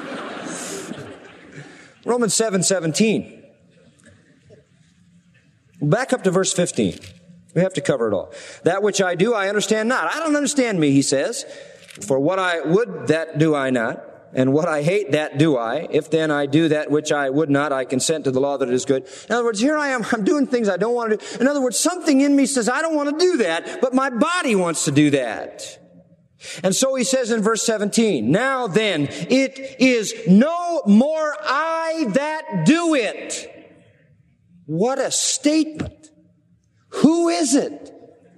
Romans 7:17. Back up to verse 15. We have to cover it all. That which I do, I understand not. I don't understand me, he says. For what I would, that do I not. And what I hate, that do I. If then I do that which I would not, I consent to the law that it is good. In other words, here I am, I'm doing things I don't want to do. In other words, something in me says, I don't want to do that, but my body wants to do that. And so he says in verse 17, now then, it is no more I that do it. What a statement. Who is it?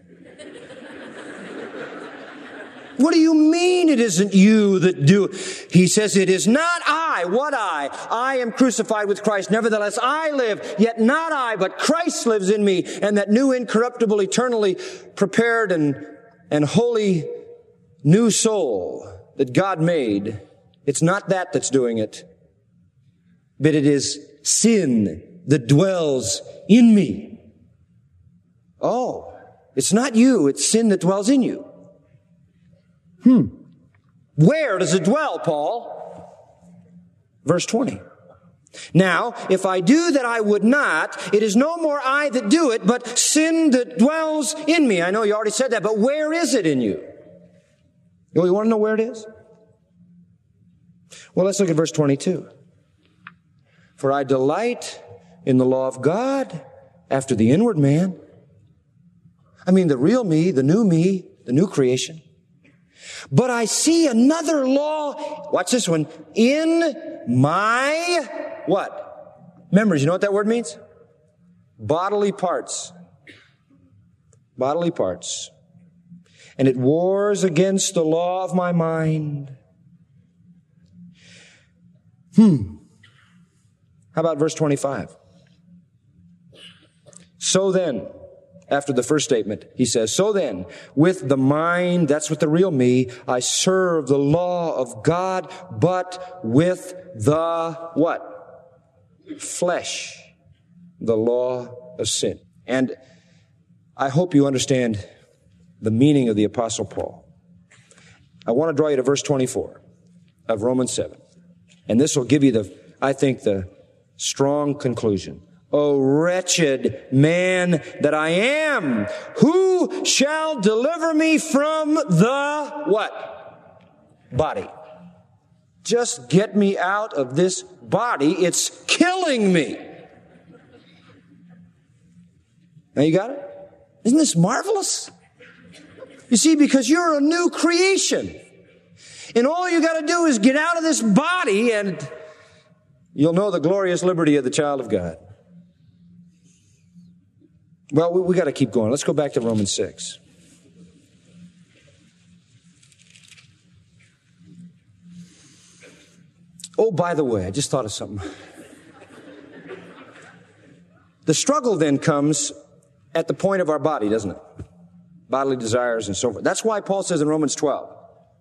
What do you mean it isn't you that do it? He says it is not I. What I? I am crucified with Christ. Nevertheless, I live, yet not I, but Christ lives in me. And that new, incorruptible, eternally prepared and holy new soul that God made, it's not that that's doing it, but it is sin that dwells in me. Oh, it's not you, it's sin that dwells in you. Where does it dwell, Paul? Verse 20. Now, if I do that I would not, it is no more I that do it, but sin that dwells in me. I know you already said that, but where is it in you? You want to know where it is? Well, let's look at verse 22. For I delight in the law of God after the inward man. I mean, the real me, the new creation. But I see another law, watch this one, in my, what? Members, you know what that word means? Bodily parts. Bodily parts. And it wars against the law of my mind. How about verse 25? So then, after the first statement, he says, so then, with the mind, that's with the real me, I serve the law of God, but with the what? Flesh, the law of sin. And I hope you understand the meaning of the Apostle Paul. I want to draw you to verse 24 of Romans 7. And this will give you the strong conclusion. O wretched man that I am, who shall deliver me from the what? Body. Just get me out of this body. It's killing me. Now you got it? Isn't this marvelous? You see, because you're a new creation. And all you got to do is get out of this body and you'll know the glorious liberty of the child of God. Well, we got to keep going. Let's go back to Romans 6. Oh, by the way, I just thought of something. The struggle then comes at the point of our body, doesn't it? Bodily desires and so forth. That's why Paul says in Romans 12,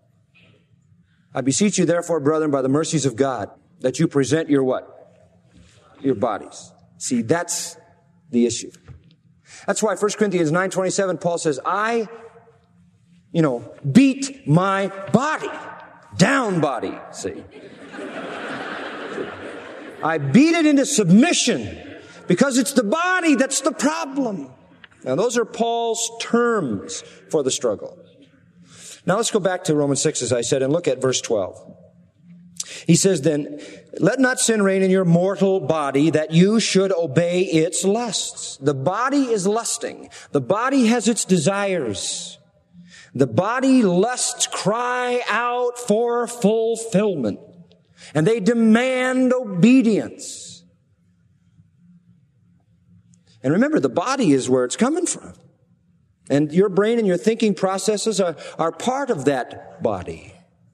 I beseech you therefore, brethren, by the mercies of God, that you present your what? Your bodies. See, that's the issue. That's why 1 Corinthians 9:27, Paul says, I, beat my body. Down body, see. I beat it into submission because it's the body that's the problem. Now, those are Paul's terms for the struggle. Now, let's go back to Romans 6, as I said, and look at verse 12. He says, then, let not sin reign in your mortal body, that you should obey its lusts. The body is lusting. The body has its desires. The body lusts cry out for fulfillment. And they demand obedience. And remember, the body is where it's coming from. And your brain and your thinking processes are part of that body.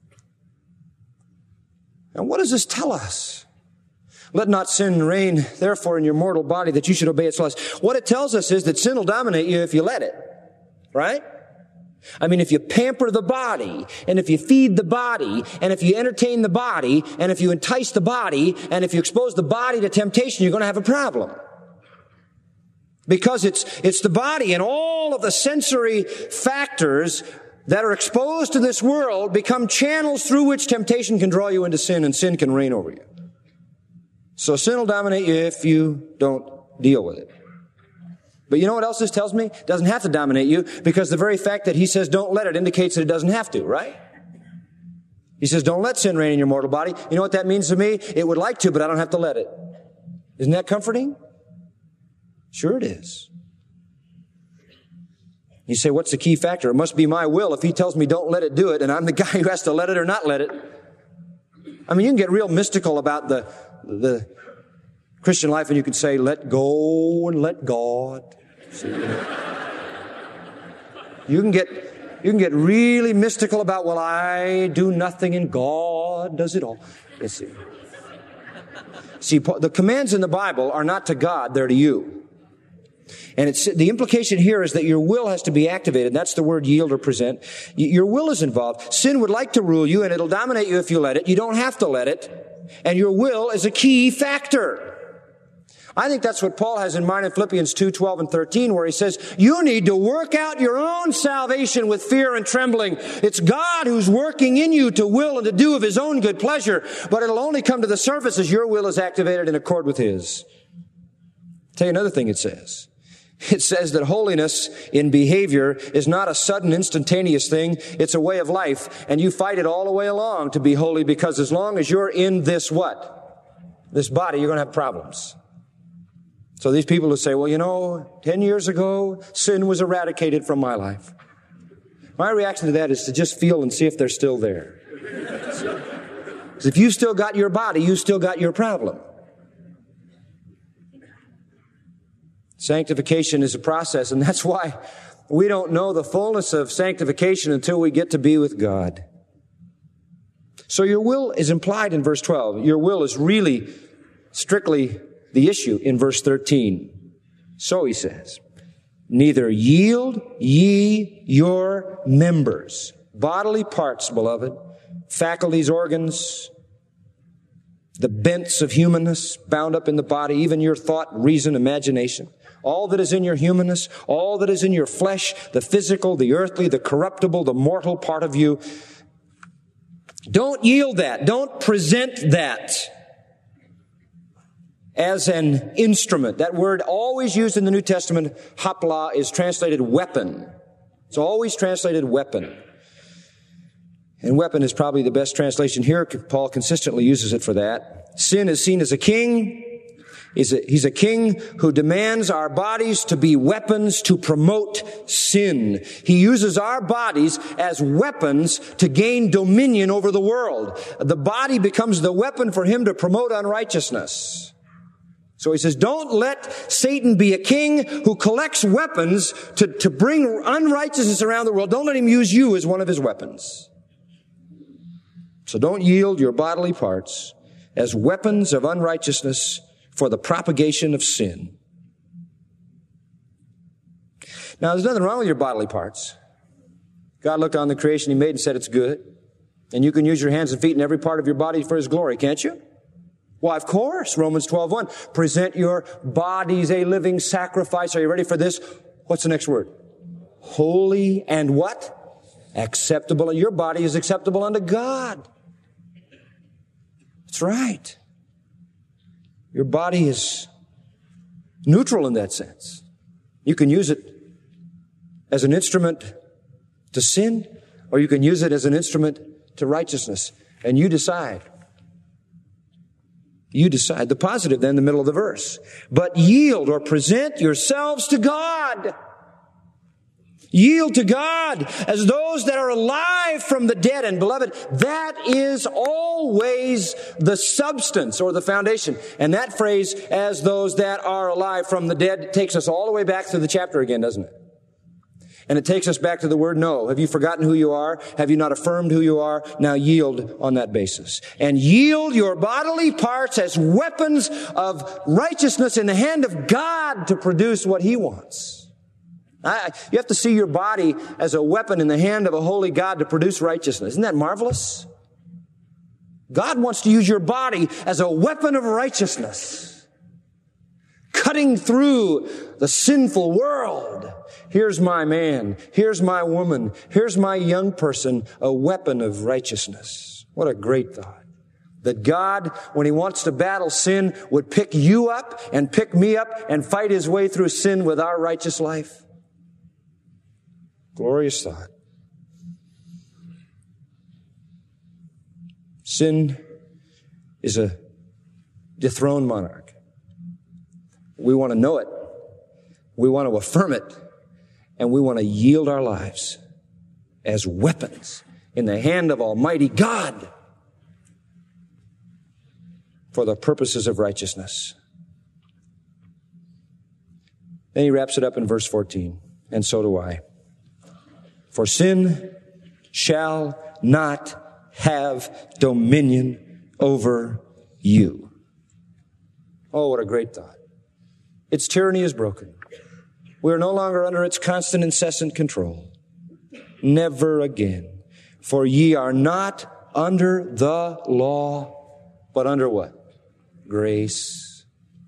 And what does this tell us? Let not sin reign, therefore, in your mortal body, that you should obey its lusts. What it tells us is that sin will dominate you if you let it. Right? I mean, if you pamper the body, and if you feed the body, and if you entertain the body, and if you entice the body, and if you expose the body to temptation, you're going to have a problem. Because it's the body and all of the sensory factors that are exposed to this world become channels through which temptation can draw you into sin and sin can reign over you. So sin will dominate you if you don't deal with it. But you know what else this tells me? It doesn't have to dominate you because the very fact that he says don't let it indicates that it doesn't have to, right? He says don't let sin reign in your mortal body. You know what that means to me? It would like to, but I don't have to let it. Isn't that comforting? Sure it is. You say, what's the key factor? It must be my will. If he tells me don't let it do it, and I'm the guy who has to let it or not let it. I mean, you can get real mystical about the Christian life, and you can say, let go and let God. See, you can get really mystical about, well, I do nothing and God does it all. You see. See, the commands in the Bible are not to God, they're to you. And the implication here is that your will has to be activated. That's the word yield or present. Your will is involved. Sin would like to rule you, and it'll dominate you if you let it. You don't have to let it. And your will is a key factor. I think that's what Paul has in mind in Philippians 2:12 and 13, where he says, you need to work out your own salvation with fear and trembling. It's God who's working in you to will and to do of his own good pleasure, but it'll only come to the surface as your will is activated in accord with his. I'll tell you another thing it says. It says that holiness in behavior is not a sudden, instantaneous thing. It's a way of life, and you fight it all the way along to be holy, because as long as you're in this what? This body, you're going to have problems. So these people who say, well, 10 years ago, sin was eradicated from my life. My reaction to that is to just feel and see if they're still there. Because if you still got your body, you still got your problem. Sanctification is a process, and that's why we don't know the fullness of sanctification until we get to be with God. So your will is implied in verse 12. Your will is really strictly the issue in verse 13. So he says, neither yield ye your members, bodily parts, beloved, faculties, organs, the bents of humanness bound up in the body, even your thought, reason, imagination, all that is in your humanness, all that is in your flesh, the physical, the earthly, the corruptible, the mortal part of you. Don't yield that. Don't present that as an instrument. That word always used in the New Testament, hapla, is translated weapon. It's always translated weapon. And weapon is probably the best translation here. Paul consistently uses it for that. Sin is seen as a king. He's a king who demands our bodies to be weapons to promote sin. He uses our bodies as weapons to gain dominion over the world. The body becomes the weapon for him to promote unrighteousness. So he says, don't let Satan be a king who collects weapons to bring unrighteousness around the world. Don't let him use you as one of his weapons. So don't yield your bodily parts as weapons of unrighteousness for the propagation of sin. Now, there's nothing wrong with your bodily parts. God looked on the creation He made and said it's good. And you can use your hands and feet and every part of your body for His glory, can't you? Why, of course. Romans 12:1. Present your bodies a living sacrifice. Are you ready for this? What's the next word? Holy and what? Acceptable. Your body is acceptable unto God. That's right. Your body is neutral in that sense. You can use it as an instrument to sin, or you can use it as an instrument to righteousness. And you decide. You decide. The positive then, in the middle of the verse. But yield or present yourselves to God. Yield to God as those that are alive from the dead. And beloved, that is always the substance or the foundation. And that phrase, as those that are alive from the dead, takes us all the way back through the chapter again, doesn't it? And it takes us back to the word no. Have you forgotten who you are? Have you not affirmed who you are? Now yield on that basis. And yield your bodily parts as weapons of righteousness in the hand of God to produce what He wants. You have to see your body as a weapon in the hand of a holy God to produce righteousness. Isn't that marvelous? God wants to use your body as a weapon of righteousness, cutting through the sinful world. Here's my man. Here's my woman. Here's my young person, a weapon of righteousness. What a great thought. That God, when He wants to battle sin, would pick you up and pick me up and fight His way through sin with our righteous life. Glorious thought. Sin is a dethroned monarch. We want to know it. We want to affirm it. And we want to yield our lives as weapons in the hand of Almighty God for the purposes of righteousness. Then he wraps it up in verse 14. And so do I. For sin shall not have dominion over you. Oh, what a great thought. Its tyranny is broken. We are no longer under its constant, incessant control. Never again. For ye are not under the law, but under what? Grace.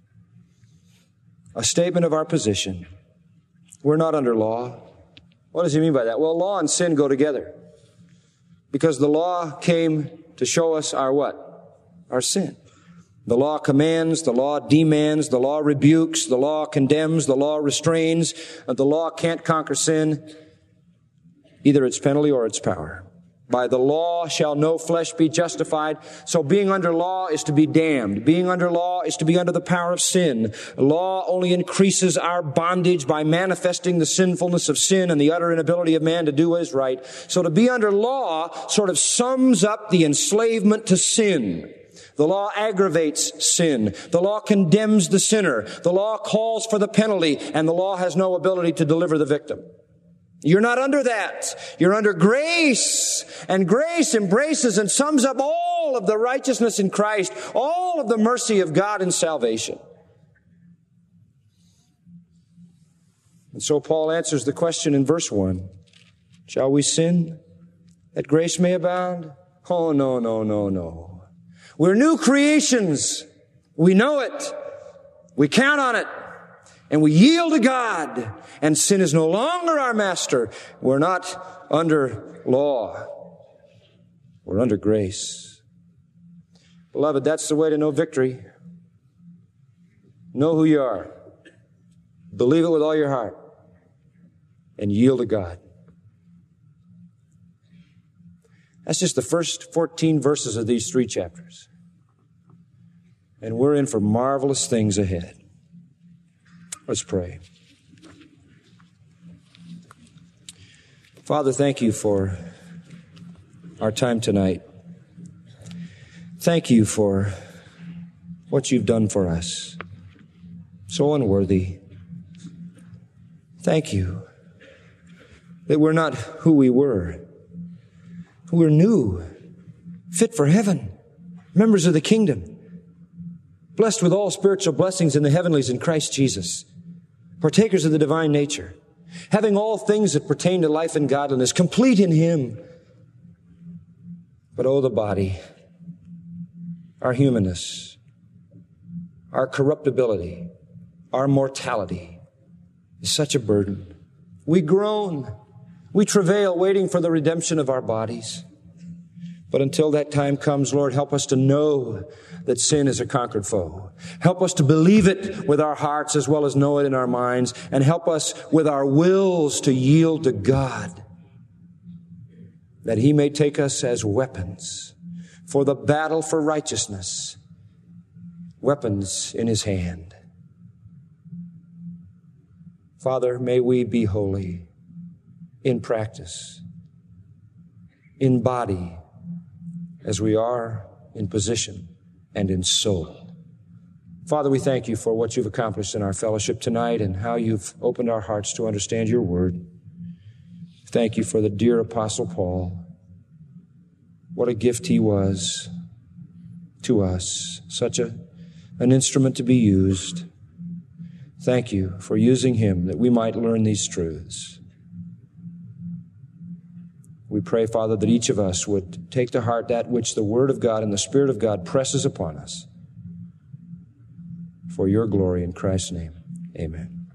A statement of our position. We're not under law. What does he mean by that? Well, law and sin go together. Because the law came to show us our what? Our sin. The law commands, the law demands, the law rebukes, the law condemns, the law restrains. The law can't conquer sin, either its penalty or its power. By the law shall no flesh be justified. So being under law is to be damned. Being under law is to be under the power of sin. Law only increases our bondage by manifesting the sinfulness of sin and the utter inability of man to do what is right. So to be under law sort of sums up the enslavement to sin. The law aggravates sin. The law condemns the sinner. The law calls for the penalty, and the law has no ability to deliver the victim. You're not under that. You're under grace. And grace embraces and sums up all of the righteousness in Christ, all of the mercy of God in salvation. And so Paul answers the question in verse 1. Shall we sin that grace may abound? Oh, no, no, no, no. We're new creations. We know it. We count on it. And we yield to God. And sin is no longer our master. We're not under law. We're under grace. Beloved, that's the way to know victory. Know who you are. Believe it with all your heart. And yield to God. That's just the first 14 verses of these 3 chapters. And we're in for marvelous things ahead. Let's pray. Father, thank you for our time tonight. Thank you for what you've done for us. So unworthy. Thank you that we're not who we were. We're new, fit for heaven, members of the kingdom, blessed with all spiritual blessings in the heavenlies in Christ Jesus, partakers of the divine nature, having all things that pertain to life and godliness, complete in Him. But oh, the body, our humanness, our corruptibility, our mortality is such a burden. We groan, we travail waiting for the redemption of our bodies. But until that time comes, Lord, help us to know that sin is a conquered foe. Help us to believe it with our hearts as well as know it in our minds. And help us with our wills to yield to God, that He may take us as weapons for the battle for righteousness, weapons in His hand. Father, may we be holy in practice, in body, as we are in position and in soul. Father, we thank you for what you've accomplished in our fellowship tonight and how you've opened our hearts to understand your word. Thank you for the dear Apostle Paul. What a gift he was to us, such an instrument to be used. Thank you for using him that we might learn these truths. We pray, Father, that each of us would take to heart that which the Word of God and the Spirit of God presses upon us. For your glory in Christ's name, amen.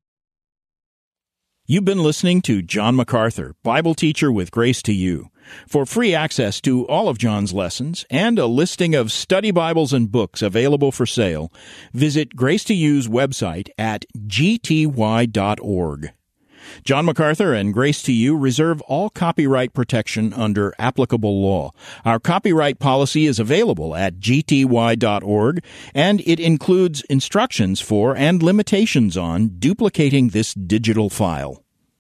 You've been listening to John MacArthur, Bible teacher with Grace to You. For free access to all of John's lessons and a listing of study Bibles and books available for sale, visit Grace to You's website at gty.org. John MacArthur and Grace to You reserve all copyright protection under applicable law. Our copyright policy is available at gty.org, and it includes instructions for and limitations on duplicating this digital file.